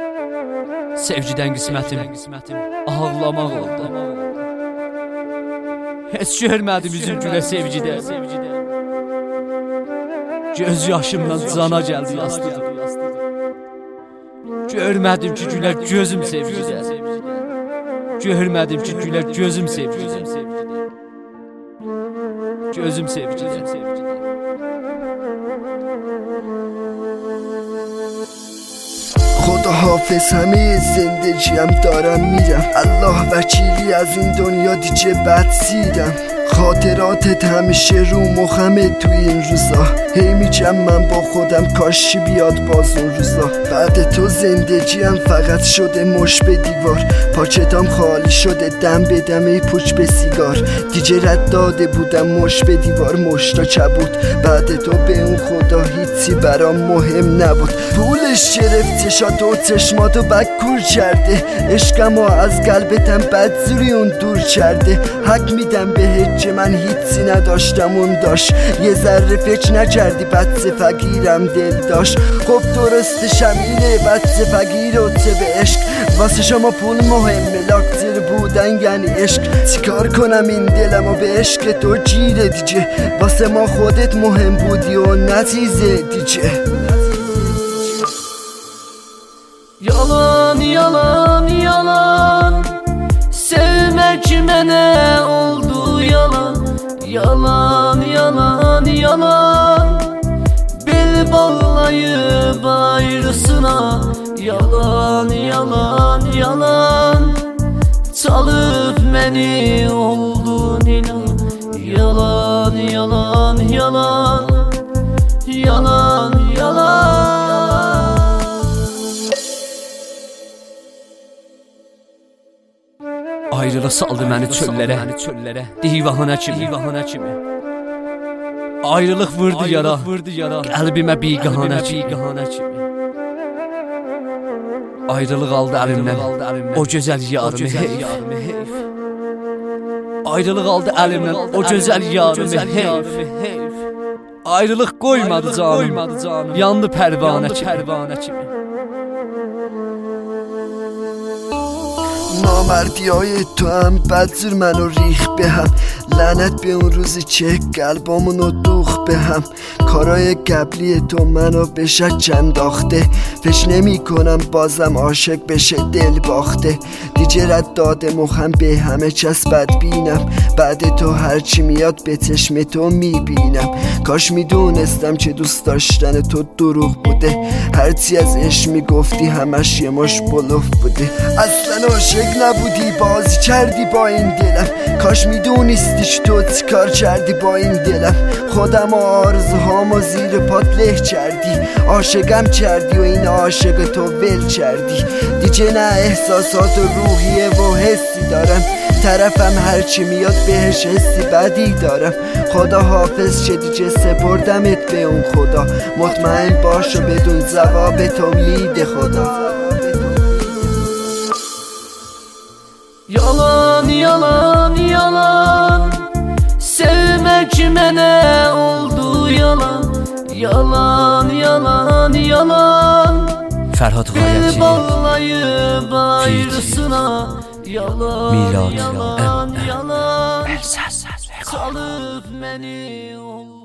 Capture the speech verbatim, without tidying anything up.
Sevgiden qismətim ağlamaq oldu. Heç görmədim üzün gülə sevgidə. Göz yaşımdan cana gəldi yastıdım. Görmədim ki gülər gözüm sevgidə. Görmədim ki gülər gözüm sevgidə. Gözüm sevgidə. خدا حافظ همه زندگیم دارم میرم الله وکیلی از این دنیا دیگه بد سیرم خاطراتت همیشه رو مخمه توی این روزا هی میگم من با خودم کاشی بیاد باز اون روزا بعد تو زندگیم فقط شده مش به دیوار پاکتام خالی شده دم به دمه پوچ به سیگار دیگه رد داده بودم مش به دیوار مشتا کبود بعد تو به اون خدا هیچی برام مهم نبود پولش گرفت چشات و چشماتو بکور کرده عشقمو از قلبتم بدزوری اون دور کرده حق میدم بهت که من هیچی نداشتم اون داشت یه ذره فکر نکردی بچه فقیرم دل داشت خب درستشم اینه بچه فقیر و چه به عشق واسه شما پول مهمه لاکتر بودن یعنی عشق چیکار کنم این دلم و به عشق تو گیره دیگه واسه ما خودت مهم بودی و نتیزه دیگه Yalan, yalan, yalan Sevmek mənə oldu yalan Yalan, yalan, yalan Bel bağlayıb ayrısına Yalan, yalan, yalan Çalıb məni oldun inan Yalan, yalan, yalan Yalan, yalan Ayrılıq saldı məni çöllərə Divahına kimi Ayrılıq vurdu yara Qəlbimə biqahana kimi Ayrılıq aldı əlimdən O gözəl yarımı heyf Ayrılıq aldı əlimdən O gözəl yarımı heyf Ayrılıq qoymadı canım Yandı pərvanə kimi نامردی های تو هم بدزور منو ریخ به هم لعنت به اون روزی که قلبامونو دوخ به هم کارای قبلی تو منو به شک انداخته فش نمی کنم بازم عاشق بشه دل باخته دیگه رد داده مخم به همه کس بد بینم بعد تو هرچی میاد به چشم تو میبینم کاش میدونستم که دوست داشتن تو دروغ بوده هرچی از عشق میگفتی همش یه مش بلوف بوده اصلا عاشق نبودی بازی کردی با این دلم کاش میدونستیش تو چی کار کردی با این دلم خودم و آرزوهامو زیر پات له کردی عاشقم کردی و این عاشق تو ول کردی دیگه نه احساسات و روحیه و حسی دارم طرفم هرچی میاد بهش حسی بدی دارم خدا حافظ چه دیگه سپردمت به اون خدا مطمئن باش و بدون جواب تو میده خدا Yalan, yalan, yalan Sevmek mənə oldu yalan Yalan, yalan, yalan Fərhad Qayəti Bel bağlayıb ayrısına Yalan, yalan, yalan Çalıb məni oldu